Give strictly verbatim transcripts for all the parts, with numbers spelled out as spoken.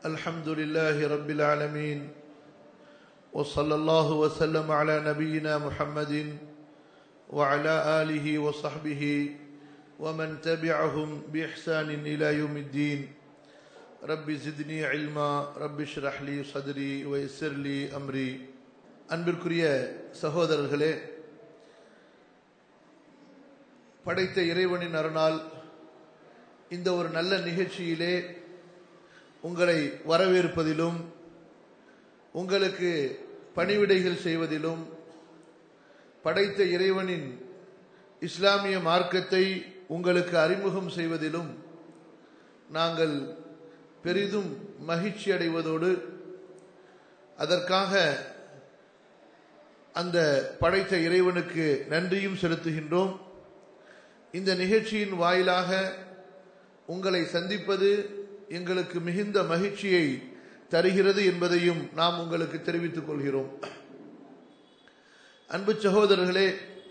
الحمد لله رب العالمين وصلى الله وسلم على نبينا محمد وعلى آله وصحبه ومن تبعهم بإحسان إلى يوم الدين رب زدني علما رب اشرح لي صدري ويسر لي أمري அன்பிற்குரிய சகோதரர்களே, படைத்த இறைவனின் அருளால் இந்த ஒரு நல்ல நிகழ்ச்சியிலே உங்களை வரவேற்பதிலும் உங்களுக்கு பணிவிடைகள் செய்வதிலும் படைத்த இறைவனின் இஸ்லாமிய மார்க்கத்தை உங்களுக்கு அறிமுகம் செய்வதிலும் நாங்கள் பெரிதும் மகிழ்ச்சி அடைவதோடு அதற்காக அந்த படைத்த இறைவனுக்கு நன்றியும் செலுத்துகின்றோம். இந்த நிகழ்ச்சியின் வாயிலாக உங்களை சந்திப்பது எங்களுக்கு மிகுந்த மகிழ்ச்சியை தருகிறது என்பதையும் நாம் உங்களுக்கு தெரிவித்துக் கொள்கிறோம். அன்பு சகோதரர்களே,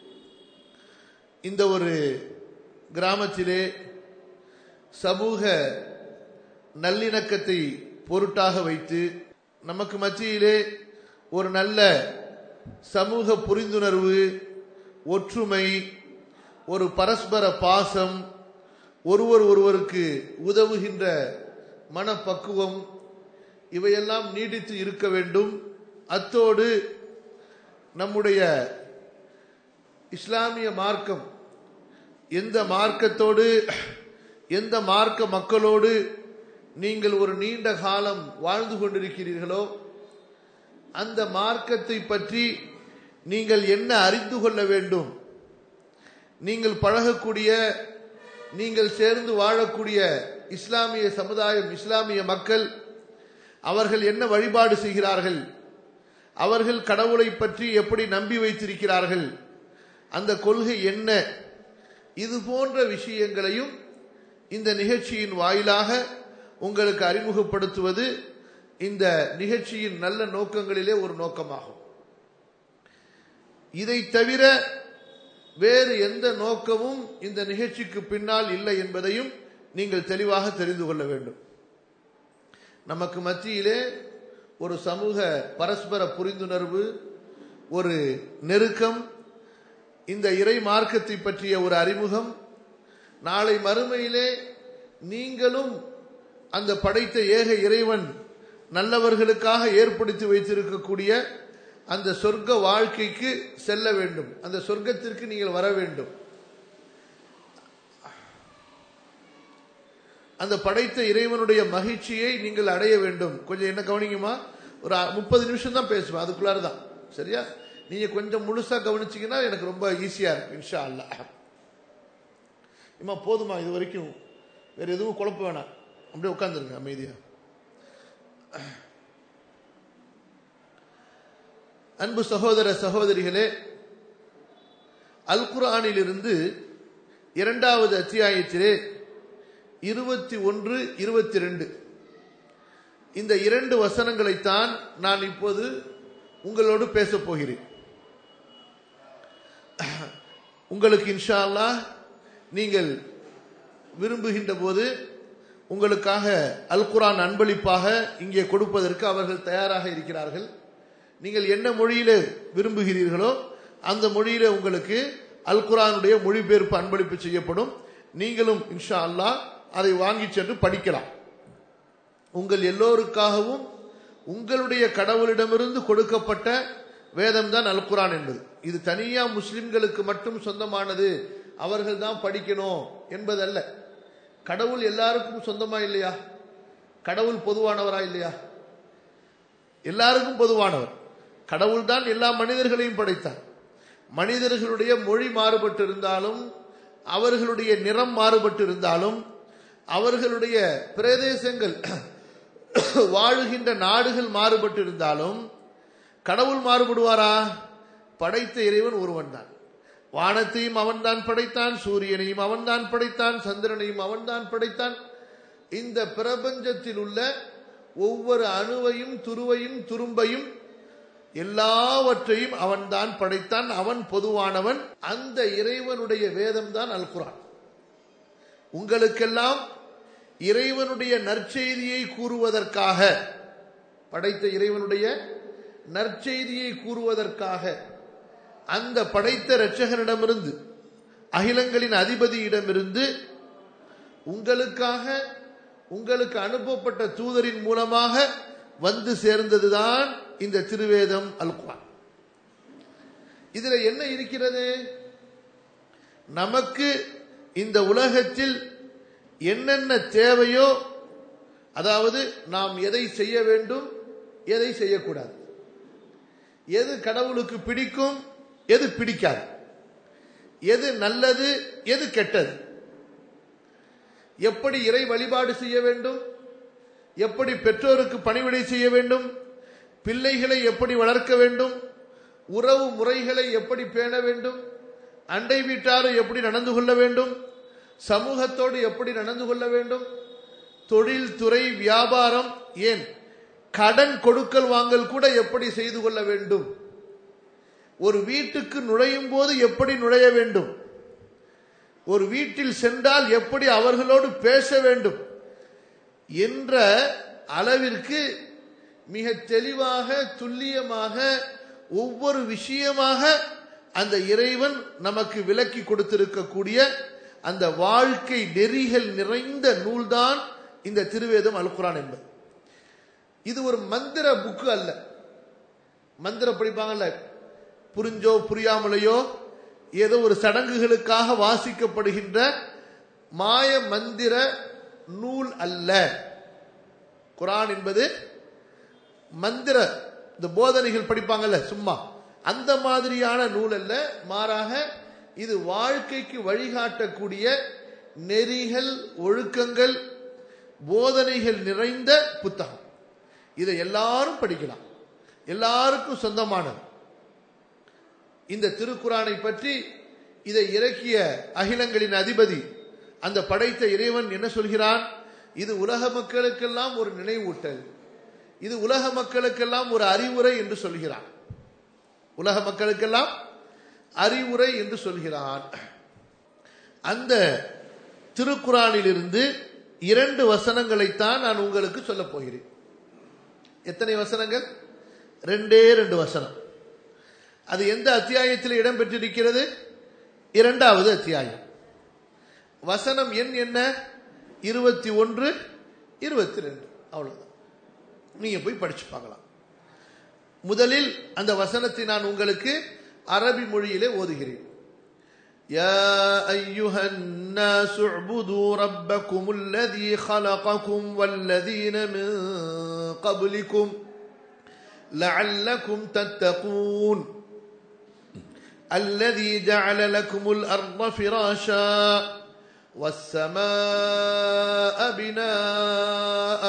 இந்த ஒரு கிராமத்திலே சமூக நல்லிணக்கத்தை பொருட்டாக வைத்து நமக்கு மத்தியிலே ஒரு நல்ல சமூக புரிந்துணர்வு, ஒற்றுமை, ஒரு பரஸ்பர பாசம், ஒருவர் ஒருவருக்கு உதவுகின்ற மனப்பக்குவம் இவையெல்லாம் நீடித்து இருக்க வேண்டும். அத்தோடு நம்முடைய இஸ்லாமிய மார்க்கம் எந்த மார்க்கத்தோடு எந்த மார்க்க மக்களோடு நீங்கள் ஒரு நீண்ட காலம் வாழ்ந்து கொண்டிருக்கிறீர்களோ அந்த மார்க்கத்தை பற்றி நீங்கள் என்ன அறிந்து கொள்ள வேண்டும், நீங்கள் பழகக்கூடிய நீங்கள் சேர்ந்து வாழக்கூடிய இஸ்லாமிய சமுதாயம், இஸ்லாமிய மக்கள், அவர்கள் என்ன வழிபாடு செய்கிறார்கள், அவர்கள் கடவுளை பற்றி எப்படி நம்பி வைத்திருக்கிறார்கள், அந்த கொள்கை என்ன, இது போன்ற விஷயங்களையும் இந்த நிகழ்ச்சியின் வாயிலாக உங்களுக்கு அறிமுகப்படுத்துவது இந்த நிகழ்ச்சியின் நல்ல நோக்கங்களிலே ஒரு நோக்கமாகும். இதை தவிர வேறு எந்த நோக்கமும் இந்த நிகழ்ச்சிக்கு பின்னால் இல்லை என்பதையும் நீங்கள் தெளிவாக தெரிந்து கொள்ள வேண்டும். நமக்கு மத்தியிலே ஒரு சமூக பரஸ்பர புரிந்துணர்வு, ஒரு நெருக்கம், இந்த இறை மார்க்கத்தை பற்றிய ஒரு அறிமுகம், நாளை மறுமையிலே நீங்களும் அந்த படைத்த ஏக இறைவன் நல்லவர்களுக்காக ஏற்படுத்தி வைத்திருக்கக்கூடிய அந்த சொர்க்க வாழ்க்கைக்கு செல்ல வேண்டும், அந்த சொர்க்கத்திற்கு நீங்கள் வர வேண்டும். அந்த படைத்த இறைவனுடைய மகிழ்ச்சியை நீங்கள் அடைய வேண்டும். கொஞ்சம் என்ன கவனிக்குமா, ஒரு முப்பது நிமிஷம் தான் பேசுவேன், அதுக்குள்ளார தான், சரியா? நீங்க கொஞ்சம் முழுசா கவனிச்சீங்கன்னா எனக்கு ரொம்ப ஈஸியா இருக்கும் இன்ஷா அல்லாஹ். இம்மா போதுமா, இது வரைக்கும் வேற எதுவும் குழப்ப வேணாம், அப்படியே உட்கார்ந்துருங்க அமைதியா. அன்பு சகோதர சகோதரிகளே, அல் குர்ஆனிலிருந்து இரண்டாவது அத்தியாயத்திலே இருபத்தி ஒன்று இருபத்தி ரெண்டு இந்த இரண்டு வசனங்களைத்தான் நான் இப்போது உங்களோடு பேசப் போகிறேன். உங்களுக்கு இன்ஷா அல்லாஹ் நீங்கள் விரும்புகின்ற போது உங்களுக்காக அல் குர்ஆன் அன்பளிப்பாக இங்கே கொடுப்பதற்கு அவர்கள் தயாராக இருக்கிறார்கள். நீங்கள் என்ன மொழியிலே விரும்புகிறீர்களோ அந்த மொழியிலே உங்களுக்கு அல் குர்ஆனுடைய மொழிபெயர்ப்பு அன்பளிப்பு செய்யப்படும். நீங்களும் இன்ஷா அல்லாஹ் அதை வாங்கி சென்று படிக்கலாம். உங்கள் எல்லோருக்காகவும் உங்களுடைய கடவுளிடமிருந்து கொடுக்கப்பட்ட வேதம் தான் அல் குர்ஆன் என்பது. இது தனியா முஸ்லிம்களுக்கு மட்டும் சொந்தமானது, அவர்கள் தான் படிக்கணும் என்பதல்ல. கடவுள் எல்லாருக்கும் சொந்தமா இல்லையா? கடவுள் பொதுவானவரா இல்லையா? எல்லாருக்கும் பொதுவானவர். கடவுள் தான் எல்லா மனிதர்களையும் படைத்தார். மனிதர்களுடைய மொழி மாறுபட்டு இருந்தாலும், அவர்களுடைய நிறம் மாறுபட்டு இருந்தாலும், அவர்களுடைய பிரதேசங்கள் வாழுகின்ற நாடுகள் மாறுபட்டு இருந்தாலும் கடவுள் மாறுபடுவாரா? படைத்த இறைவன் ஒருவன் தான். வானத்தையும் அவன்தான் படைத்தான், சூரியனையும் அவன்தான் படைத்தான், சந்திரனையும் அவன்தான் படைத்தான். இந்த பிரபஞ்சத்தில் உள்ள ஒவ்வொரு அணுவையும் துருவையும் துரும்பையும் எல்லாவற்றையும் அவன்தான் படைத்தான். அவன் பொதுவானவன். அந்த இறைவனுடைய வேதம் தான் அல் குர்ஆன். உங்களுக்கெல்லாம் இறைவனுடைய நற்செய்தியை கூறுவதற்காக, படைத்த இறைவனுடைய நற்செய்தியை கூறுவதற்காக அந்த படைத்த இரட்சகனிடமிருந்து, அகிலங்களின் அதிபதியிடமிருந்து உங்களுக்காக உங்களுக்கு அனுப்பப்பட்ட தூதரின் மூலமாக வந்து சேர்ந்ததுதான் இந்த திருவேதம் அல் குர்ஆன். இதுல என்ன இருக்கிறது? நமக்கு இந்த உலகத்தில் என்னென்ன தேவையோ, அதாவது நாம் எதை செய்ய வேண்டும், எதை செய்யக்கூடாது, எது கடவுளுக்கு பிடிக்கும், எது பிடிக்காது, எது நல்லது, எது கெட்டது, எப்படி இறை வழிபாடு செய்ய வேண்டும், எப்படி பெற்றோருக்கு பணிவிடை செய்ய வேண்டும், பிள்ளைகளை எப்படி வளர்க்க வேண்டும், உறவு முறைகளை எப்படி பேண வேண்டும், அண்டை வீட்டாரை எப்படி நடந்து கொள்ள வேண்டும், சமூகத்தோடு எப்படி நடந்து கொள்ள வேண்டும், தொழில் துறை வியாபாரம், ஏன் கடன் கொடுக்கல் வாங்கல் கூட எப்படி செய்து கொள்ள வேண்டும், ஒரு வீட்டுக்கு நுழையும் போது எப்படி நுழைய வேண்டும், ஒரு வீட்டில் சென்றால் எப்படி அவர்களோடு பேச வேண்டும் என்ற அளவிற்கு மிக தெளிவாக துல்லியமாக ஒவ்வொரு விஷயமாக அந்த இறைவன் நமக்கு விளக்கி கொடுத்திருக்கக்கூடிய அந்த வாழ்க்கை நெறிகள் நிறைந்த நூல்தான் இந்த திருவேதம் அல் குர்ஆன் என்பது. இது ஒரு மந்திர புக்கு அல்ல. மந்திரம் படிப்பாங்கல்ல, புரிஞ்சோ புரியாமலையோ ஏதோ ஒரு சடங்குகளுக்காக வாசிக்கப்படுகின்ற மாய மந்திர நூல் அல்ல. குர்ஆன் என்பது மந்திர, இந்த போதனைகள் படிப்பாங்கல்ல சும்மா, அந்த மாதிரியான நூல் அல்ல. மாறாக இது வாழ்க்கைக்கு வழிகாட்டக்கூடிய நெறிகள், ஒழுக்கங்கள், போதனைகள் நிறைந்த புத்தகம். இதை எல்லாரும் படிக்கலாம், எல்லாருக்கும் சொந்தமானது. இந்த திருக்குர்ஆனை பற்றி இதை இறக்கிய அகிலங்களின் அதிபதி, அந்த படைத்த இறைவன் என்ன சொல்கிறான்? இது உலக மக்களுக்கெல்லாம் ஒரு நினைவூட்டல், இது உலக மக்களுக்கெல்லாம் ஒரு அறிவுரை என்று சொல்கிறான். உலக மக்களுக்கெல்லாம் அறிவுரை என்று சொல்கிறான். அந்த திருக்குர்ஆனிலிருந்து இரண்டு வசனங்களைத்தான் நான் உங்களுக்கு சொல்ல போகிறேன். எத்தனை வசனங்கள்? ரெண்டே ரெண்டு வசனம். அது எந்த அத்தியாயத்தில் இடம் பெற்றிருக்கிறது? இரண்டாவது அத்தியாயம். வசனம் எண் என்ன? இருபத்தி ஒன்று, இருபத்தி ரெண்டு. அவ்வளவுதான். நீங்க போய் படிச்சு பார்க்கலாம். முதலில் அந்த வசனத்தை நான் உங்களுக்கு அரபி மொழியிலே ஓதுகிறேன். யா அய்யுஹன் நாஸ் உஅ்புது ரப்பக்கும் அல்லதீ خلقكم والذين من قبلكم لعلكم تتقون الذي جعل لكم الأرض فراشا والسماء بناء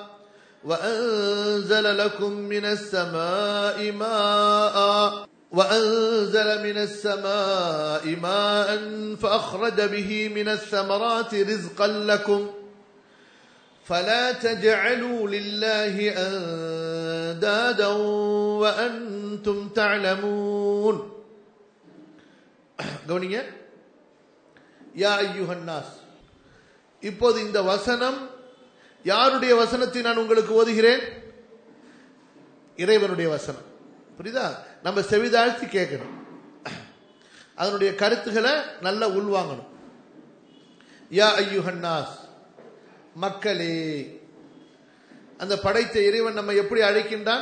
وأنزل لكم من السماء ماء وأنزل من السماء ماء فأخرج به من الثمرات رزقا لكم فلا تجعلوا لله أندادا وأنتم تعلمون. கவனிங்க. யா அய்யுஹன் நாஸ். இப்போது இந்த வசனம் யாருடைய வசனத்தை நான் உங்களுக்கு ஓதுகிறேன்? இறைவனுடைய வசனம். புரியுதா? நம்ம செவிதாழ்த்தி கேட்கணும், அதனுடைய கருத்துக்களை நல்லா உள்வாங்கணும். யா அய்யுஹன் நாஸ், மக்களே. அந்த படைத்த இறைவன் நம்ம எப்படி அழைக்கின்றான்?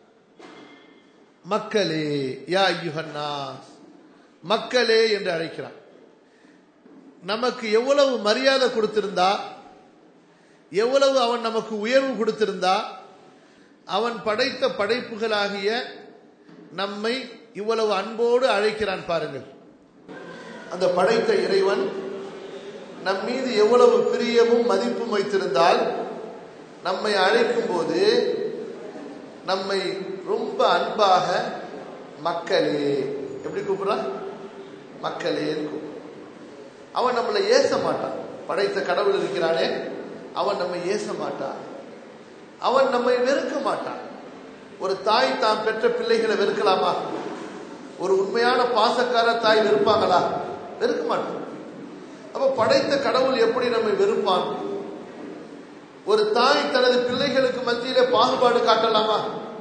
மக்களே. யா அய்யுஹன் நாஸ், மக்களே என்று அழைக்கிறான். நமக்கு எவ்வளவு மரியாதை கொடுத்திருந்தா, எவ்வளவு அவன் நமக்கு உயர்வு கொடுத்திருந்தா, அவன் படைத்த படைப்புகளாகிய நம்மை இவ்வளவு அன்போடு அழைக்கிறான் பாருங்கள். அந்த படைத்த இறைவன் நம் மீது எவ்வளவு பிரியமும் மதிப்பும் வைத்திருந்தால், நம்மை அழைக்கும் போது நம்மை ரொம்ப அன்பாக மக்களே, எப்படி கூப்பிடுறான்? மக்களே கூப்பிடுறான். அவன் நம்மளை ஏச மாட்டான். படைத்த கடவுள் இருக்கிறானே, அவன் நம்மை ஏச மாட்டான், அவன் நம்மை வெறுக்க மாட்டான். ஒரு தாய் தான் பெற்ற பிள்ளைகளை வெறுக்கலாமா? ஒரு உண்மையான பாசக்கார தாய் வெறுப்பாங்களா? வெறுக்க மாட்டான். அப்ப படைத்த கடவுள் எப்படி நம்மை வெறுப்பான்? ஒரு தாய் தனது பிள்ளைகளுக்கு மத்தியிலே பாகுபாடு காட்டலாமா?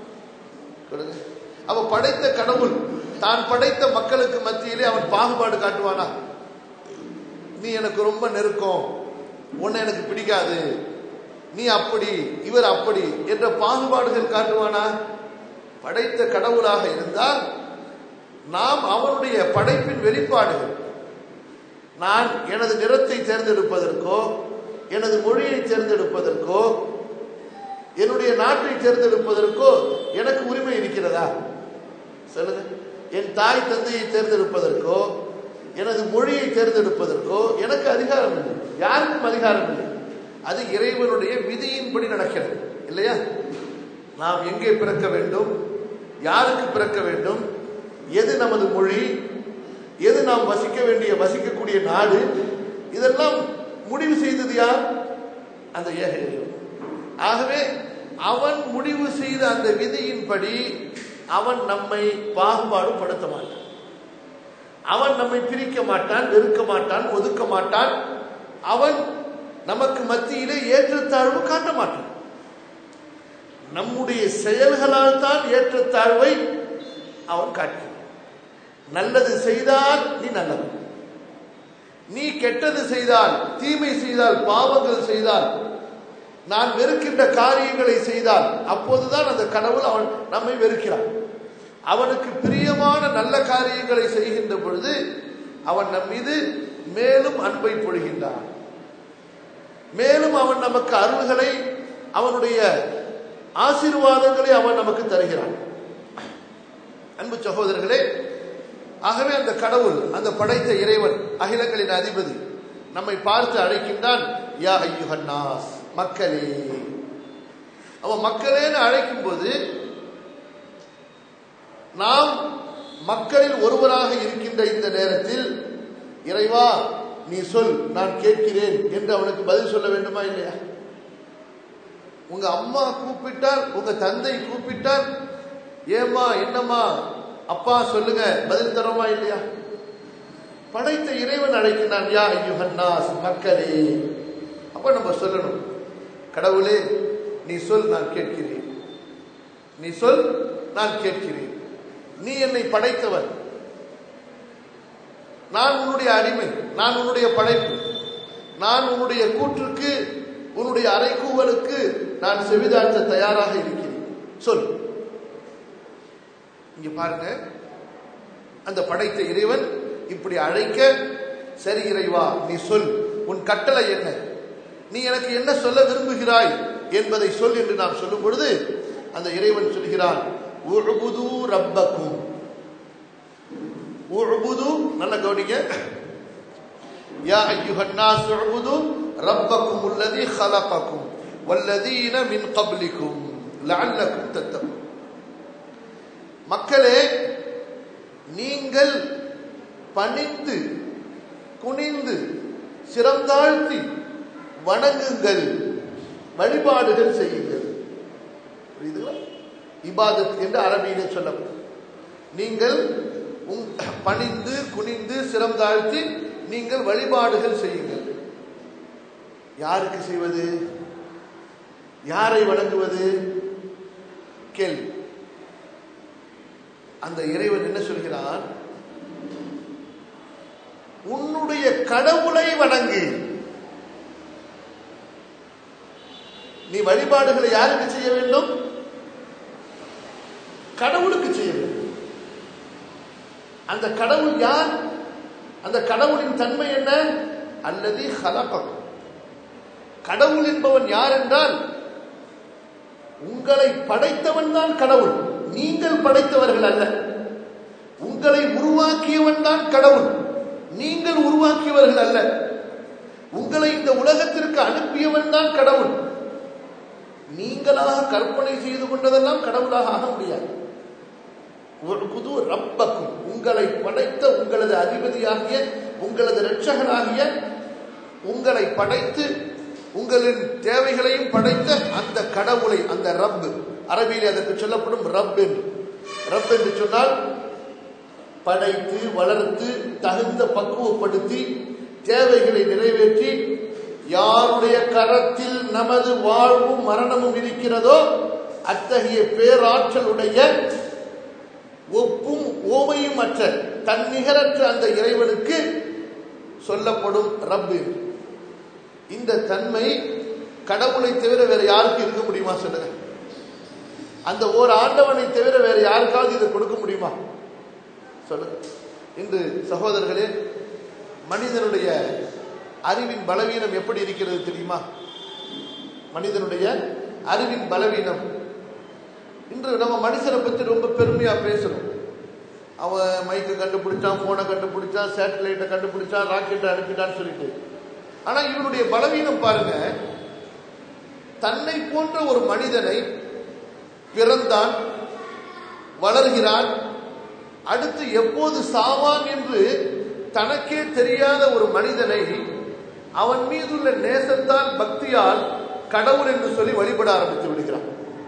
அவ படைத்த கடவுள் தான் படைத்த மக்களுக்கு மத்தியிலே அவன் பாகுபாடு காட்டுவானா? நீ எனக்கு ரொம்ப நெருக்கம், உன்னை எனக்கு பிடிக்காது, நீ அப்படி இவர் அப்படி என்ற பாகுபாடுகள் காட்டுவானா? படைத்த கடவுளாக இருந்தால் நாம் அவனுடைய படைப்பின் வெளிப்பாடுகள். நான் எனது நிறத்தை தேர்ந்தெடுப்பதற்கோ, எனது மொழியை தேர்ந்தெடுப்பதற்கோ, என்னுடைய நாட்டை தேர்ந்தெடுப்பதற்கோ எனக்கு உரிமை இருக்கிறதா? சொல்லுங்க. என் தாய் தந்தையை தேர்ந்தெடுப்பதற்கோ, எனது மொழியை தேர்ந்தெடுப்பதற்கோ எனக்கு அதிகாரம் இல்லை, யாருக்கும் அதிகாரம் இல்லை. அது இறைவனுடைய விதியின்படி நடக்கிறது இல்லையா? நாம் எங்கே பிறக்க வேண்டும், யாருக்கு பிறக்க வேண்டும், எது நமது மொழி, எது நாம் வசிக்க வேண்டிய வசிக்கக்கூடிய நாடு, இதெல்லாம் முடிவு செய்தது யார்? அந்த ஏக இறைவன். ஆகவே அவன் முடிவு செய்த அந்த விதியின்படி அவன் நம்மை பாகுபாடு படுத்த மாட்டான், அவன் நம்மை பிரிக்க மாட்டான், வெறுக்க மாட்டான், ஒதுக்க மாட்டான், அவன் நமக்கு மத்தியிலே ஏற்றத்தாழ்வு காட்ட மாட்டான். நம்முடைய செயல்களால் தான் ஏற்றத்தாழ்வை அவன் காட்டுகிறான். நல்லது செய்தால் நீ நல்லவன், நீ கெட்டது செய்தால், தீமை செய்தால், பாவங்கள் செய்தால், நான் வெறுக்கின்ற காரியங்களை செய்தால் அப்போதுதான் அந்த கடவுள் அவன் நம்மை வெறுக்கிறான். அவனுக்கு பிரியமான நல்ல காரியங்களை செய்கின்ற பொழுது அவன் நம் மீது மேலும் அன்பை பொழிகின்றான், மேலும் அவன் நமக்கு அருள்களை, அவனுடைய ஆசீர்வாதங்களை அவன் நமக்கு தருகிறான். அன்பு சகோதரர்களே, ஆகவே அந்த கடவுள், அந்த படைத்த இறைவன், அகிலங்களின் அதிபதி நம்மை பார்த்து அழைக்கின்றான். யா அய்யுஹன் நாஸ், மக்களே. அவன் மக்களேன்னு அழைக்கும் போது நாம் மக்களில் ஒருவராக இருக்கின்ற இந்த நேரத்தில் இறைவா நீ சொல், நான் கேட்கிறேன் என்று அவனுக்கு பதில் சொல்ல வேண்டுமா இல்லையா? உங்க அம்மா கூப்பிட்டால், உங்க தந்தை கூப்பிட்டால், ஏமா என்னம்மா அப்பா சொல்லுங்க, பதில் தரோமா இல்லையா? படைத்த இறைவன் அழைக்கிறான், யா அய்யுஹன் நாஸ், மக்களே. அப்ப நம்ம சொல்லணும், கடவுளே நீ சொல், நான் கேட்கிறேன், நீ சொல், நான் கேட்கிறேன். நீ என்னை படைத்தவன், நான் உன்னுடைய அடிமை, நான் உன்னுடைய படைப்பு, நான் உன்னுடைய கூற்றுக்கு, உன்னுடைய அறைகூவலுக்கு நான் செவிதாற்ற தயாராக இருக்கிறேன், சொல். இங்க பாருங்க, அந்த படைத்த இறைவன் இப்படி அழைக்க, சரி இறைவா நீ சொல், உன் கட்டளை என்ன, நீ எனக்கு என்ன சொல்ல விரும்புகிறாய் என்பதை சொல் என்று நாம் சொல்லும் பொழுது அந்த இறைவன் சொல்கிறான், உஅ்புது ரப்பக்கும். உஅ்புது, நல்ல கவனிங்க, யா அய்யுஹன் நாஸ் உஅ்புது ரப்பக்கும் அல்லதி خلقக்கும் வல்லதீன மின் قبلக்கும் லஅல்லக்கும் தத்தகூன். மக்களே நீங்கள் பணிந்து குனிந்து சிரந்தாழ்த்தி வணங்குங்கள், வழிபாடுகள் செய்யுங்கள். புரியுதுங்களா? இபாதத் என்று அரபியிலே சொல்லப்படும். நீங்கள் பணிந்து குனிந்து சிரம் தாழ்த்தி நீங்கள் வழிபாடுகள் செய்யுங்கள். யாருக்கு செய்வது, யாரை வணங்குவது? கேள்வி. அந்த இறைவன் என்ன சொல்கிறான்? உன்னுடைய கடவுளை வணங்கு. நீ வழிபாடுகளை யாருக்கு செய்ய வேண்டும்? கடவுளுக்கு செய்ய வேண்டும். அந்த கடவுள் யார்? அந்த கடவுளின் தன்மை என்ன? அல்லதி ஹலகம். கடவுள் என்பவன் யார் என்றால் உங்களை படைத்தவன் தான் கடவுள், நீங்கள் படைத்தவர்கள் அல்ல. உங்களை உருவாக்கியவன் தான் கடவுள், நீங்கள் உருவாக்கியவர்கள் அல்ல. உங்களை இந்த உலகத்திற்கு அனுப்பியவன் தான் கடவுள். நீங்களாக கற்பனை செய்து கொண்டதெல்லாம் கடவுளாக ஆக முடியாது. ஒரு புது ரப்பக்கும், உங்களை படைத்த உங்களது அதிபதியாகிய, உங்களது இரட்சகனாகிய, உங்களை படைத்து உங்களின் தேவைகளையும் படைத்த அந்த கடவுளை, அந்த ரப், அரபியில் அதற்கு சொல்லப்படும் ரப் என்று. ரப் என்று சொன்னால் படைத்து வளர்த்து தகுந்த பக்குவப்படுத்தி தேவைகளை நிறைவேற்றி யாருடைய கரத்தில் நமது வாழ்வும் மரணமும் இருக்கிறதோ அத்தகைய பேராற்றலுடைய ஒப்பும் ஓமையும் அற்ற தன்னிகரற்ற அந்த இறைவனுக்கு சொல்லப்படும் ரப்பு. இந்த தன்மை கடவுளை தவிர வேற யாருக்கு இருக்க முடியுமா சொல்லுங்க? அந்த ஓர் ஆண்டவனை தவிர வேற யாருக்காவது இதை கொடுக்க முடியுமா சொல்லுங்க? இன்று சகோதரர்களே, மனிதனுடைய அறிவின் பலவீனம் எப்படி இருக்கிறது தெரியுமா? மனிதனுடைய அறிவின் பலவீனம். இன்று நம்ம மனுஷனை பத்தி ரொம்ப பெருமையா பேசணும். அவன் மைக்கை கண்டுபிடிச்சான், போனை கண்டுபிடிச்சான், சேட்டலைட்டை கண்டுபிடிச்சான், ராக்கெட்டை அனுப்பிட்டான்னு சொல்லிட்டு. ஆனா இவனுடைய பலவீனம் பாருங்க, தன்னை போன்ற ஒரு மனிதனை பிறந்தான், வளர்கிறான், அடுத்து எப்போது சாவான் என்று தனக்கே தெரியாத ஒரு மனிதனை அவன் மீதுள்ள நேசத்தால் பக்தியால் கடவுள் என்று சொல்லி வழிபட ஆரம்பித்து விடுகிறான்.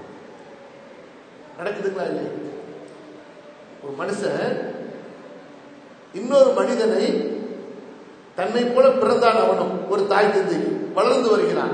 நடக்குதுங்களா இல்லையா? ஒரு மனுஷன் இன்னொரு மனிதனை தன்னை போல பிறந்தான், அவனும் ஒரு தாய் தந்தை வளர்ந்து வருகிறான்.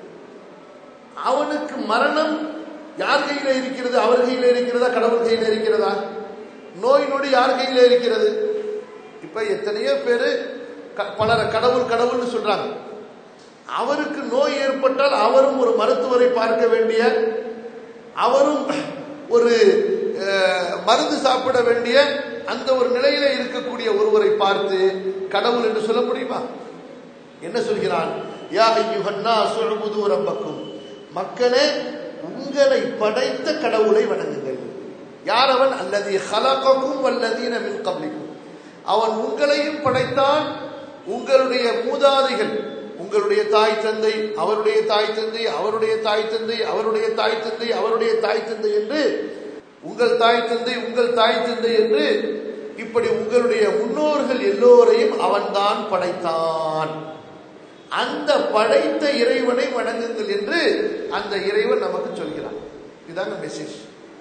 அவனுக்கு மரணம் யார் கையில இருக்கிறது? அவர் கையில இருக்கிறதா? கடவுள் கையில இருக்கிறதா? நோய் நொடி யார் கையில இருக்கிறது? இப்ப எத்தனையோ பேரு பலர கடவுள் கடவுள்னு சொல்றாங்க. அவருக்கு நோய் ஏற்பட்டால் அவரும் ஒரு மருத்துவரை பார்க்க வேண்டிய, அவரும் ஒரு மருந்து சாப்பிட வேண்டிய அந்த ஒரு நிலையில இருக்கக்கூடிய ஒருவரை பார்த்து கடவுள் என்று சொல்ல முடியுமா? என்ன சொல்கிறான்? யா அய்யுஹன்னாஸ் உஅ்புது ரப்பக்கும், மக்களே உங்களை படைத்த கடவுளை வணங்குங்கள். யார் அவன்? அல்லதி ஹலகக்கும் வல்லதீன மின் கப்லிக்கும், அவன் உங்களையும் படைத்தான், உங்களுடைய மூதாதைகள், உங்களுடைய தாய் தந்தை, அவருடைய தாய் தந்தை, அவருடைய தாய் தந்தை, அவருடைய தாய் தந்தை, அவருடைய தாய் தந்தை என்று உங்கள் தாய் தந்தை, உங்கள் தாய் தந்தை என்று இப்படி உங்களுடைய முன்னோர்கள் எல்லோரையும் அவன்தான் படைத்தான். அந்த படைத்த இறைவனை வணங்குங்கள் என்று அந்த இறைவன் நமக்கு சொல்கிறான். இதுதாங்க மெசேஜ்.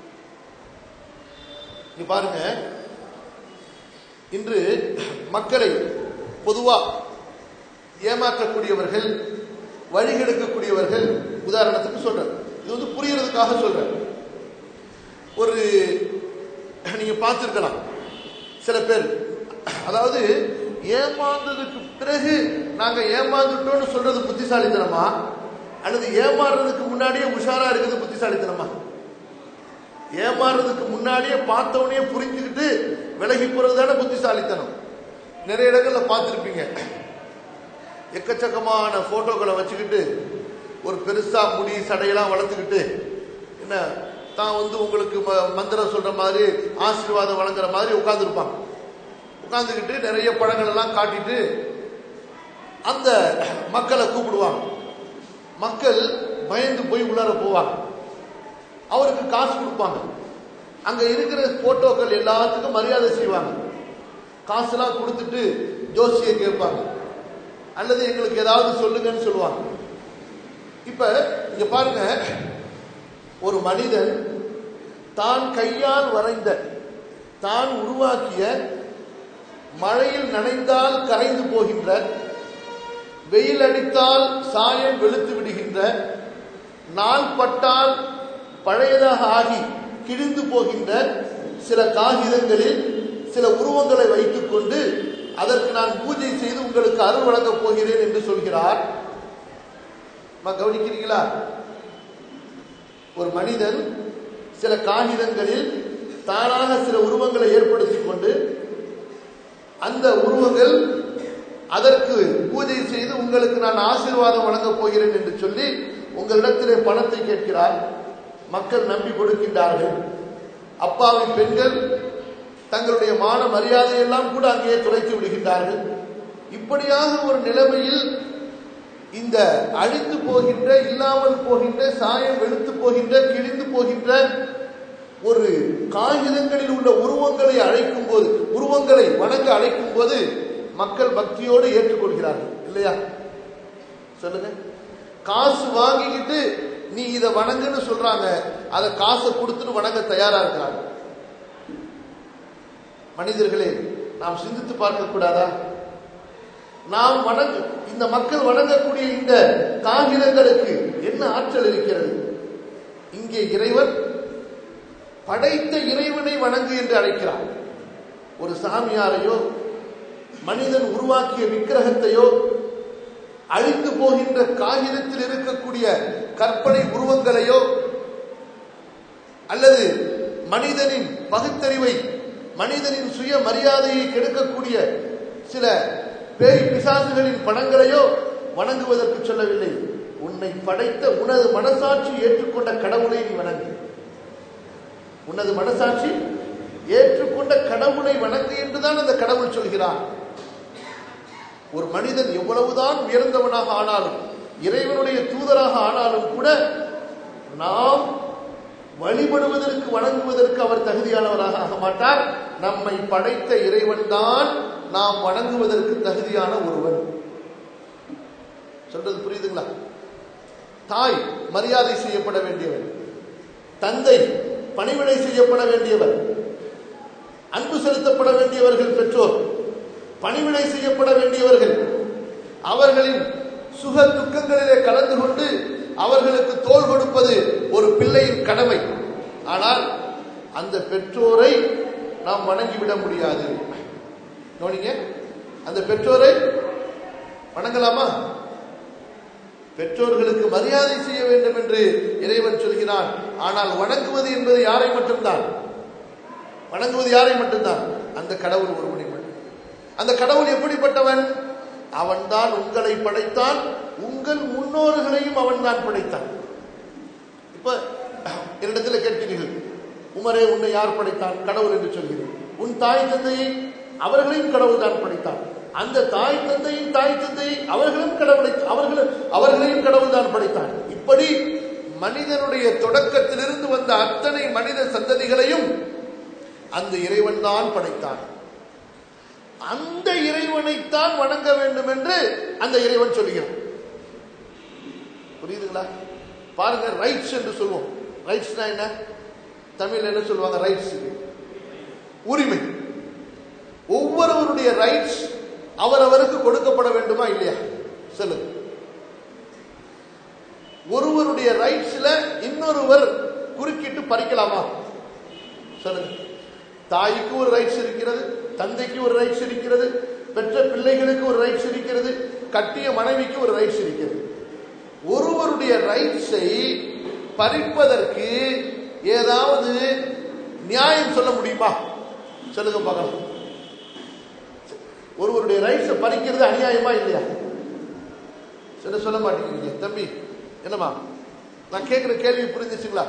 நீ பாருங்க, இன்று மக்களை பொதுவா ஏமாற்றக்கூடியவர்கள், வழிகெடுக்கக்கூடியவர்கள், உதாரணத்துக்கு சொல்றேன், இது வந்து புரியறதுக்காக சொல்றேன். ஒரு நீங்க பார்த்திருக்கலாம் சில பேர், அதாவது ஏமாந்ததுக்கு பிறகு நாங்க ஏமாந்துட்டோம்னு சொல்றது புத்திசாலித்தனமா, அல்லது ஏமாறுறதுக்கு முன்னாடியே உஷாரா இருக்குது புத்திசாலித்தனமா? ஏமாறுறதுக்கு முன்னாடியே பார்த்தவனையே புரிஞ்சுக்கிட்டு விலகி போறது தானே புத்திசாலித்தனம். நிறைய இடங்கள்ல பார்த்திருப்பீங்க, எக்கச்சக்கமான போட்டோக்களை வச்சுக்கிட்டு ஒரு பெருசா முடி சடையெல்லாம் வளர்த்துக்கிட்டு என்ன தான் வந்து உங்களுக்கு மந்திரம் சொல்ற மாதிரி ஆசீர்வாதம் வழங்குற மாதிரி உட்கார்ந்துருப்பாங்க. உட்கார்ந்துக்கிட்டு நிறைய பழங்கள் எல்லாம் காட்டிட்டு அந்த மக்களை கூப்பிடுவாங்க. மக்கள் பயந்து போய் உள்ளார போவாங்க. அவருக்கு காசு கொடுப்பாங்க. அங்க இருக்கிற போட்டோக்கள் எல்லாத்துக்கும் மரியாதை செய்வாங்க. காசுலாம் கொடுத்துட்டு ஜோசியை கேட்பாங்க, அல்லது எங்களுக்கு ஏதாவது சொல்லுங்கன்னு சொல்லுவாங்க. இப்ப இங்க பாருங்க, ஒரு மனிதன் தான் கையால் வரைந்த, தான் உருவாக்கிய, மழையில் நனைந்தால் கரைந்து போகின்ற, வெயில் அடித்தால் சாயம் வெளுத்து விடுகின்ற, நாள் பட்டால் பழையதாக ஆகி கிழிந்து போகின்ற சில காகிதங்களில் சில உருவங்களை வைத்துக் கொண்டு அதற்கு நான் பூஜை செய்து உங்களுக்கு அருள் வழங்கப் போகிறேன் என்று சொல்கிறார். கவனிக்கிறீங்களா? ஒரு மனிதன் சில காகிதங்களில் தானாக சில உருவங்களை ஏற்படுத்திக் கொண்டு அந்த உருவங்கள் அதற்கு பூஜை செய்து உங்களுக்கு நான் ஆசீர்வாதம் வழங்கப் போகிறேன் என்று சொல்லி உங்களிடத்திலே பணத்தை கேட்கிறார். மக்கள் நம்பி கொடுக்கின்றார்கள். அப்பாவி பெண்கள் தங்களுடைய மான மரியாதையெல்லாம் கூட அங்கேயே துளைத்து விடுகின்றார்கள். இப்படியாக ஒரு நிலைமையில் இந்த அழிந்து போகின்ற, இல்லாமல் போகின்ற, சாயம் வெளுத்து போகின்ற, கிழிந்து போகின்ற ஒரு காகிதங்களில் உள்ள உருவங்களை அழைக்கும் போது, உருவங்களை வணங்க அழைக்கும் போது மக்கள் பக்தியோடு ஏற்றுக்கொள்கிறார்கள் இல்லையா? சொல்லுங்க. காசு வாங்கிக்கிட்டு நீ இதை வணங்குன்னு சொல்றாங்க, அதை காசை கொடுத்துட்டு வணங்க தயாரா இருக்கிறாங்க. மனிதர்களே, நாம் சிந்தித்து பார்க்க கூடாதா? நாம் வணங்க இந்த மக்கள் வணங்கக்கூடிய இந்த காகிதங்களுக்கு என்ன ஆற்றல் இருக்கிறது? இங்கே இறைவன் படைத்த இறைவனை வணங்கு என்று அழைக்கிறார். ஒரு சாமியாரையோ மனிதன் உருவாக்கிய விக்கிரகத்தையோ அழிந்து போகின்ற காகிதத்தில் இருக்கக்கூடிய கற்பனை உருவங்களையோ அல்லது மனிதனின் பகுத்தறிவை மனிதனின் சுய மரியாதையை கெடுக்கக்கூடிய சில பேய் பிசாசுகளின் படங்களையோ வணங்குவதற்கு சொல்லவில்லை. உன்னை படைத்த உனது மனசாட்சி ஏற்றுக்கொண்ட கடவுளை நீ வணங்கு. உனது மனசாட்சி ஏற்றுக்கொண்ட கடவுளை வணங்கு என்றுதான் அந்த கடவுள் சொல்கிறான். ஒரு மனிதன் எவ்வளவுதான் உயர்ந்தவனாக ஆனாலும் இறைவனுடைய தூதராக ஆனாலும் கூட நாம் வழிபடுவதற்கு வணங்குவதற்கு அவர் தகுதியானவராக ஆக மாட்டார். நம்மை படைத்த இறைவன் தான் நாம் வணங்குவதற்கு தகுதியான ஒருவன். சொல்றது புரியுதுங்களா? தாய் மரியாதை செய்யப்பட வேண்டியவர், தந்தை பணிவிடை செய்யப்பட வேண்டியவர், அன்பு செலுத்தப்பட வேண்டியவர்கள் பெற்றோர், பணிவிடை செய்யப்பட வேண்டியவர்கள், அவர்களின் சுக துக்கங்களிலே கலந்து கொண்டு அவர்களுக்கு தோள் கொடுப்பது ஒரு பிள்ளையின் கடமை. ஆனால் அந்த பெற்றோரை நாம் வணங்கிவிட முடியாது. கவனிங்க, அந்த பெற்றோரை வணங்கலாமா? பெற்றோர்களுக்கு மரியாதை செய்ய வேண்டும் என்று இறைவன் சொல்கிறான். ஆனால் வணங்குவது என்பது யாரை மட்டும்தான்? வணங்குவது யாரை மட்டும்தான்? அந்த கடவுள் ஒருவனை மட்டும். அந்த கடவுள் எப்படிப்பட்டவன்? அவன்தான் உங்களை படைத்தான், உங்கள் முன்னோர்களையும் அவன் தான் படைத்தான். இப்ப என்னிடத்துல கேட்கிறீர்கள், உமரே உன்னை யார் படைத்தான்? கடவுள் என்று சொல்கிறேன். உன் தாய் தந்தையை அவர்களையும் கடவுள் தான் படைத்தான். அந்த தாய் தந்தையின் தாய் தந்தையை அவர்களும் கடவுளை அவர்களும் அவர்களையும் கடவுள் தான் படைத்தான். இப்படி மனிதனுடைய தொடக்கத்திலிருந்து வந்த அத்தனை மனித சந்ததிகளையும் அந்த இறைவன் தான் படைத்தான். அந்த இறைவனைத்தான் வணங்க வேண்டும் என்று அந்த இறைவன் சொல்கிறான். புரியுதுங்களா? பாருங்க, ரைட்ஸ் என்று சொல்லுவோம். ரைட்ஸ்னா என்ன? தமிழ் என்ன சொல்லுவாங்க? ரைட்ஸ், உரிமை. ஒவ்வொருவருடைய ரைட்ஸ் அவரவருக்கு கொடுக்கப்பட வேண்டுமா இல்லையா? சொல்லுங்க. ஒருவருடைய ரைட்ஸ்ல இன்னொருவர் குறுக்கிட்டு பறிக்கலாமா? சொல்லுங்க. தாய்க்கு ஒரு ரைட்ஸ் இருக்கிறது, தந்தைக்கு ஒரு ரைட்ஸ் இருக்கிறது, பெற்ற பிள்ளைகளுக்கு ஒரு ரைட்ஸ் இருக்கிறது, கட்டிய மனைவிக்கு ஒரு ரைட்ஸ் இருக்கிறது. ஒருவருடைய ரைட்ஸை பறிப்பதற்கு ஏதாவது நியாயம் சொல்ல முடியுமா? சொல்லுங்க பார்க்கலாம். ஒருவருடைய ரைட்ஸை பறிக்கிறது அநியாயமா இல்லையா? சொல்ல சொல்ல மாட்டேங்கிறீங்க. தம்பி என்னமா நான் கேட்கிற கேள்வி புரிஞ்சுச்சுங்களா?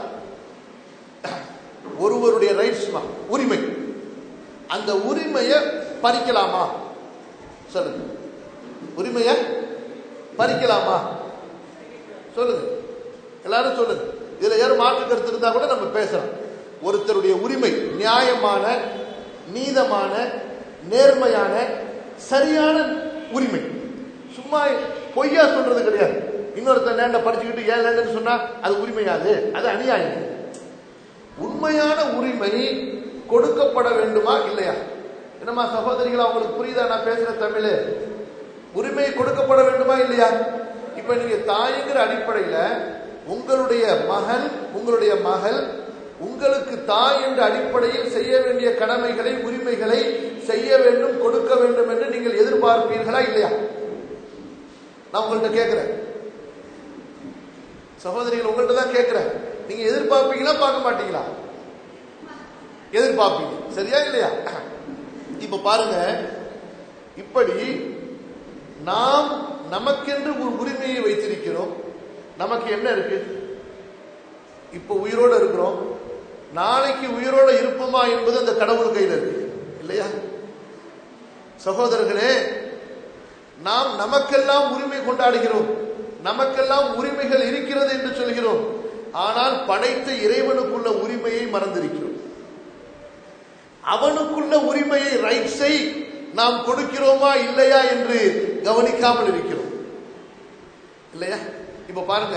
ஒருவருடைய ரைட்ஸ் உரிமை, அந்த உரிமையை பறிக்கலாமா? சொல்லுங்க. உரிமையை பறிக்கலாமா? சொல்லுங்க, எல்லாரும் சொல்லுங்க. இதுல யாரும் மாற்று கருத்து இருந்தா கூட நம்ம பேசலாம். ஒருத்தருடைய உரிமை நியாயமான, நீதமான, நேர்மையான, சரியான உரிமை. சும்மா பொய்யா சொல்றது கிடையாது. இன்னொருத்தர் லேண்ட படிச்சுக்கிட்டு ஏன் லேண்டுன்னு சொன்னா அது உரிமையாது, அது அநியாயம். உண்மையான உரிமை கொடுக்கப்பட வேண்டுமா இல்லையா? என்னமா சகோதரிகளா, உங்களுக்கு புரியுதா நான் பேசுற தமிழ்? உரிமை கொடுக்கப்பட வேண்டுமா இல்லையா? இப்ப நீங்க தாய்ங்கிற அடிப்படையில உங்களுடைய மகன், உங்களுடைய மகள் உங்களுக்கு தாய் என்ற அடிப்படையில் செய்ய வேண்டிய கடமைகளை, உரிமைகளை செய்ய வேண்டும், கொடுக்க வேண்டும் என்று நீங்கள் எதிர்பார்ப்பீர்களா இல்லையா? நான் உங்கள்கிட்ட கேட்கிறேன் சகோதரிகள், உங்கள்கிட்ட தான் கேட்கிறேன். நீங்க எதிர்பார்ப்பீங்களா பார்க்க மாட்டீங்களா? எதிர்பார்ப்பீங்க, சரியா இல்லையா? இப்ப பாருங்க, இப்படி நாம் நமக்கென்று ஒரு உரிமையை வைத்திருக்கிறோம். நமக்கு என்ன இருக்கு? இப்ப உயிரோடு இருக்கிறோம், நாளைக்கு உயிரோடு இருப்போமா என்பது அந்த கடவுள் கையில் இருக்கு இல்லையா? சகோதரர்களே, நாம் நமக்கெல்லாம் உரிமை கொண்டாடுகிறோம், நமக்கெல்லாம் உரிமைகள் இருக்கிறது என்று சொல்கிறோம். ஆனால் படைத்த இறைவனுக்குள்ள உரிமையை மறந்திருக்கிறோம். அவனுக்குள்ள உரிமையை, ரைட்ஸை நாம் கொடுக்கிறோமா இல்லையா என்று கவனிக்காமல் இருக்கிறோம் இல்லையா? இப்ப பாருங்க,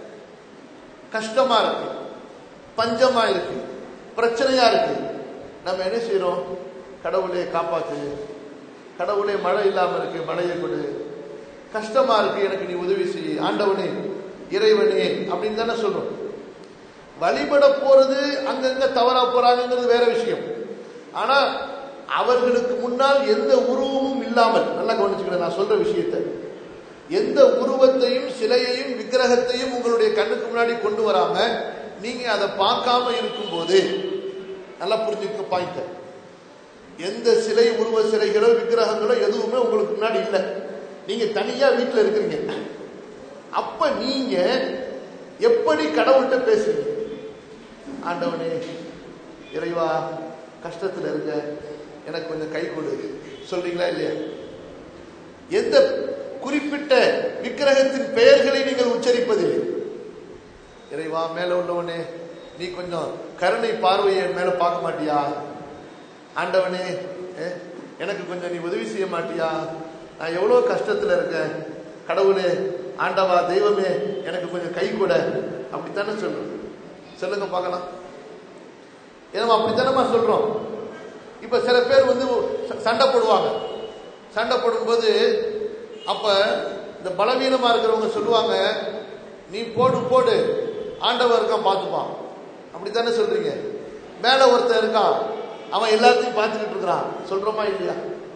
கஷ்டமா இருக்கு, பஞ்சமா இருக்கு, பிரச்சனையா இருக்கு, நம்ம என்ன செய்யறோம்? கடவுளே காப்பாத்து, கடவுளே மழை இல்லாம இருக்கு, மழையை கொடு. கஷ்டமா இருக்கு, எனக்கு நீ உதவி செய்ய, ஆண்டவனே இறைவனே அப்படின்னு தானே சொல்றோம். வழிபட போறது அங்கங்க தவறா போறாங்கிறது வேற விஷயம். ஆனா அவர்களுக்கு முன்னால் எந்த உருவமும் இல்லாமல், நல்லா கவனிச்சுக்கிறேன் நான் சொல்ற விஷயத்தை, எந்த உருவத்தையும் சிலையையும் விக்கிரகத்தையும் உங்களுடைய கண்ணுக்கு முன்னாடி கொண்டு வராம நீங்க அதை பார்க்காம இருக்கும் போது, நல்லா புரிஞ்சுக்க பாயிண்ட், எந்த சிலை உருவ சிலைகளோ விக்கிரகங்களோ எதுவுமே உங்களுக்கு முன்னாடி இல்லை, நீங்க தனியா வீட்டில் இருக்கிறீங்க. அப்ப நீங்க எப்படி கடவுள்கிட்ட பேசுறீங்க? ஆண்டவனே இறைவா கஷ்டத்துல இருக்க, எனக்கு கொஞ்சம் கை கொடு சொல்றீங்களா இல்லையா? எந்த குறிப்பிட்ட விக்கிரகத்தின் பெயர்களை நீங்கள் உச்சரிப்பதில்லை. இறைவா மேல உள்ளவனே நீ கொஞ்சம் கருணை பார்வையை மேல பார்க்க மாட்டியா? ஆண்டவனே எனக்கு கொஞ்சம் நீ உதவி செய்ய மாட்டியா? நான் எவ்வளவு கஷ்டத்துல இருக்கேன், கடவுளே ஆண்டவா தெய்வமே எனக்கு கொஞ்சம் கை கொட, அப்படித்தானே சொல்றோம். சொல்லுங்க பார்க்கலாம். ஏன்னா அப்படித்தானமா சொல்றோம். இப்ப சில பேர் வந்து சண்டை போடுவாங்க. சண்டை போடும்போது அப்ப இந்த பலவீனமா இருக்கிறவங்க சொல்லுவாங்க, நீ போடு போடு ஆண்டவர் இருக்கான் பார்த்துப்பான், அப்படித்தானே சொல்றீங்க. மேல ஒருத்தன் இருக்கான், அவன் எல்லாத்தையும் பார்த்துக்கிட்டு இருக்கிறான் சொல்றோமா இல்லையா?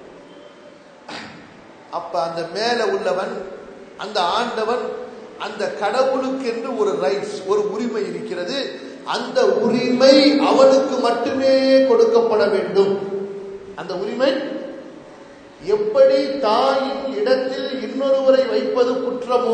அப்ப அந்த மேல உள்ளவன், அந்த ஆண்டவன், அந்த கடவுளுக்கு என்று ஒரு ரைட்ஸ், ஒரு உரிமை இருக்கிறது. அந்த உரிமை அவனுக்கு மட்டுமே கொடுக்கப்பட வேண்டும். அந்த உரிமை எப்படி தாயின் இடத்தில் இன்னொருவரை வைப்பது குற்றமோ,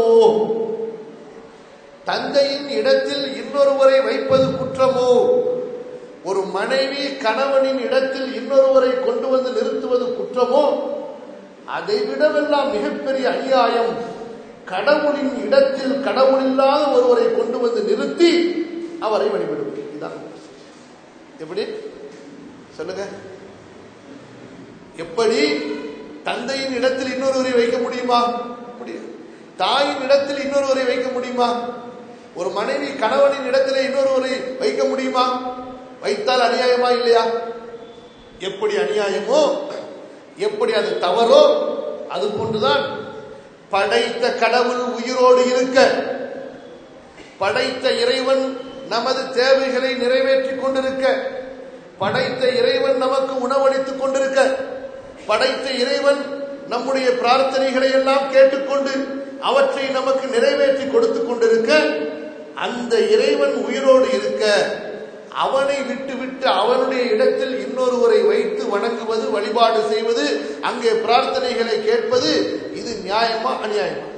தந்தையின் இடத்தில் இன்னொருவரை வைப்பது குற்றமோ, ஒரு மனைவி கணவனின் இடத்தில் இன்னொருவரை கொண்டு வந்து நிறுத்துவது குற்றமோ, அதை விடவெல்லாம் மிகப்பெரிய அநியாயம் கடவுளின் இடத்தில் கடவுளில்லாத ஒருவரை கொண்டு வந்து நிறுத்தி அவரை வழிபடுவது. இதான் எப்படி சொல்லுங்க? எப்படி தந்தையின் இடத்தில் இன்னொருவரை வைக்க முடியுமா? முடியாது. தாயின் இடத்தில் இன்னொருவரை வைக்க முடியுமா? ஒரு மனைவி கணவனின் இடத்திலே இன்னொருவரை வைக்க முடியுமா? வைத்தால் அநியாயமா இல்லையா? எப்படி அநியாயமோ, எப்படி அது தவறோ, அது போன்றுதான் படைத்த கடவுள் உயிரோடு இருக்க, படைத்த இறைவன் நமது தேவைகளை நிறைவேற்றிக் கொண்டிருக்க, படைத்த இறைவன் நமக்கு உணவளித்துக் கொண்டிருக்க, படைத்த இறைவன் நம்முடைய பிரார்த்தனைகளை எல்லாம் கேட்டுக்கொண்டு அவற்றை நமக்கு நிறைவேற்றி கொடுத்துக் கொண்டிருக்க, அந்த இறைவன் உயிரோடு இருக்க அவனை விட்டு விட்டு அவனுடைய இடத்தில் இன்னொருவரை வைத்து வணங்குவது, வழிபாடு செய்வது, அங்கே பிரார்த்தனைகளை கேட்பது, இது நியாயமா அநியாயமா?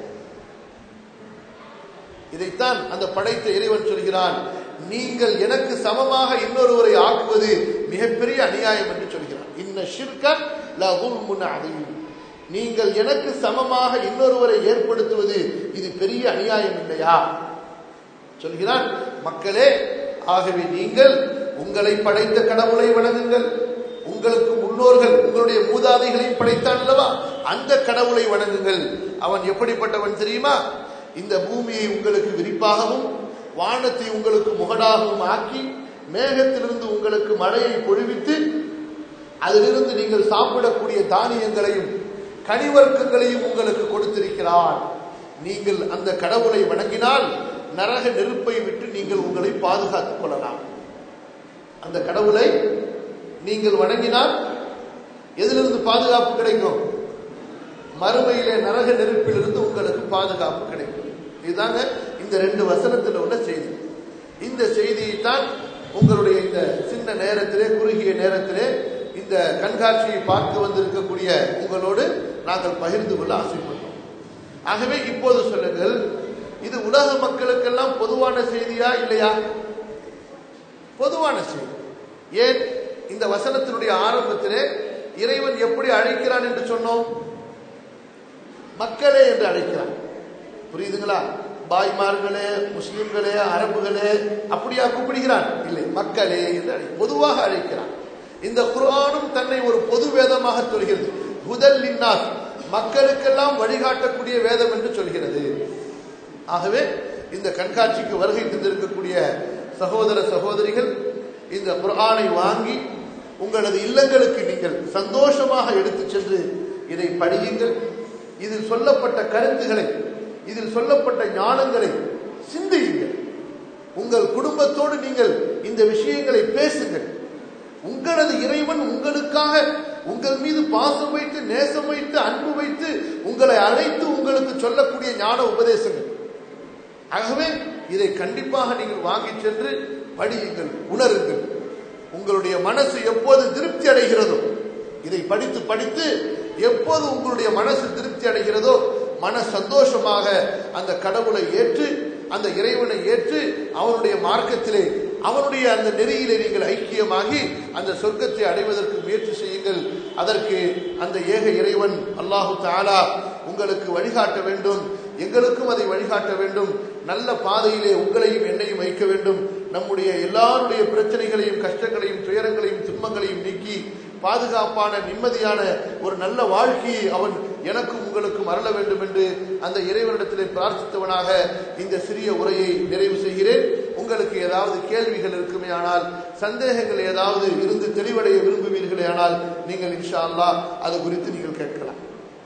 இதைத்தான் அந்த படைத்த இறைவன் சொல்கிறான், நீங்கள் எனக்கு சமமாக இன்னொருவரை ஆக்குவது மிகப்பெரிய அநியாயம் என்று சொல்கிறான். இன்ன ஷிர்க லகுல்முன் அதீம், நீங்கள் எனக்கு சமமாக இன்னொருவரை ஏற்படுத்துவது இது பெரிய அநியாயம் இல்லையா சொல்கிறான். மக்களே, ஆகவே நீங்கள் உங்களை படைத்த கடவுளை வணங்குங்கள், உங்களுக்கு முன்னோர்கள் உங்களுடைய மூதாதைகளையும் படைத்தான் அல்லவா, அந்த கடவுளை வணங்குங்கள். அவன் எப்படிப்பட்டவன் தெரியுமா? இந்த பூமியை உங்களுக்கு விரிப்பாகவும் வானத்தை உங்களுக்கு முகடாகவும் ஆக்கி மேகத்திலிருந்து உங்களுக்கு மழையை பொழிவித்து அதிலிருந்து நீங்கள் சாப்பிடக்கூடிய தானியங்களையும் கனிவர்க்கங்களையும் உங்களுக்கு கொடுத்திருக்கிறான். நீங்கள் அந்த கடவுளை வணங்கினால் நரக நெருப்பை விட்டு நீங்கள் உங்களை பாதுகாத்துக் கொள்ளலாம். அந்த கடவுளை நீங்கள் வணங்கினால் எதிலிருந்து பாதுகாப்பு கிடைக்கும்? மறுமையிலே நரக நெருப்பிலிருந்து உங்களுக்கு பாதுகாப்பு கிடைக்கும். இதுதாங்க இந்த ரெண்டு வசனத்தில் உள்ள செய்தி. இந்த செய்தியைத்தான் உங்களுடைய இந்த சின்ன நேரத்திலே, குறுகிய நேரத்திலே இந்த கண்காட்சியை பார்க்க வந்திருக்கக்கூடிய உங்களோடு நாங்கள் பகிர்ந்து கொள்ள ஆசைப்பட்டோம். ஆகவே இப்போது சொல்லுங்கள், இது உலக மக்களுக்கெல்லாம் பொதுவான செய்தியா இல்லையா? பொதுவான செய்தி. ஏன் இந்த வசனத்தினுடைய ஆரம்பத்திலே இறைவன் எப்படி அழைக்கிறான் என்று சொன்னோம்? மக்களே என்று அழைக்கிறான். புரியுதுங்களா? பாய்மார்களே, முஸ்லிம்களே, அரபுகளே அப்படியா கூப்பிடுகிறான்? இல்லை, மக்களே என்று அழை பொதுவாக அழைக்கிறான். இந்த குர்ஆனும் தன்னை ஒரு பொது வேதமாக சொல்கிறது. ஹுதல் லின்னாஸ், மக்களுக்கெல்லாம் வழிகாட்டக்கூடிய வேதம் என்று சொல்கிறது. ஆகவே இந்த கண்காட்சிக்கு வருகை தந்திருக்கக்கூடிய சகோதர சகோதரிகள் இந்த குர்ஆனை வாங்கி உங்களது இல்லங்களுக்கு நீங்கள் சந்தோஷமாக எடுத்து சென்று இதை படியுங்கள். இதில் சொல்லப்பட்ட கருத்துக்களை, இதில் சொல்லப்பட்ட ஞானங்களை சிந்தியுங்கள். உங்கள் குடும்பத்தோடு நீங்கள் இந்த விஷயங்களை பேசுங்கள். உங்களது இறைவன் உங்களுக்காக உங்கள் மீது பாசம் வைத்து, நேசம் வைத்து, அன்பு வைத்து உங்களை அழைத்து உங்களுக்கு சொல்லக்கூடிய ஞான உபதேசங்கள். ஆகவே இதை கண்டிப்பாக நீங்கள் வாங்கி சென்று படியுங்கள், உணருங்கள். உங்களுடைய மனசு எப்போது திருப்தி அடைகிறதோ, இதை படித்து படித்து எப்போது உங்களுடைய மனசு திருப்தி அடைகிறதோ, மன சந்தோஷமாக அந்த கடவுளை ஏற்று, அந்த இறைவனை ஏற்று, அவனுடைய மார்க்கத்திலே, அவனுடைய அந்த நெறியிலே நீங்கள் ஐக்கியமாகி அந்த சொர்க்கத்தை அடைவதற்கு முயற்சி செய்யுங்கள். அதற்கு அந்த ஏக இறைவன் அல்லாஹு தஆலா உங்களுக்கு வழிகாட்ட வேண்டும், எங்களுக்கும் அதை வழிகாட்ட வேண்டும். நல்ல பாதையிலே உங்களையும் என்னையும் வைக்க வேண்டும். நம்முடைய எல்லாருடைய பிரச்சனைகளையும், கஷ்டங்களையும், துயரங்களையும், துன்பங்களையும் நீக்கி பாதுகாப்பான நிம்மதியான ஒரு நல்ல வாழ்க்கையை அவன் எனக்கும் உங்களுக்கும் அருள வேண்டும் என்று அந்த இறைவனிடத்திலே பிரார்த்தித்தவனாக இந்த சிறிய உரையை நிறைவு செய்கிறேன். உங்களுக்கு ஏதாவது கேள்விகள் இருக்குமே ஆனால், சந்தேகங்கள் ஏதாவது இருந்து தெளிவடைய விரும்புவீர்களே ஆனால், நீங்கள் இன்ஷா அல்லாஹ் அது குறித்து நீங்கள் கேட்கலாம்.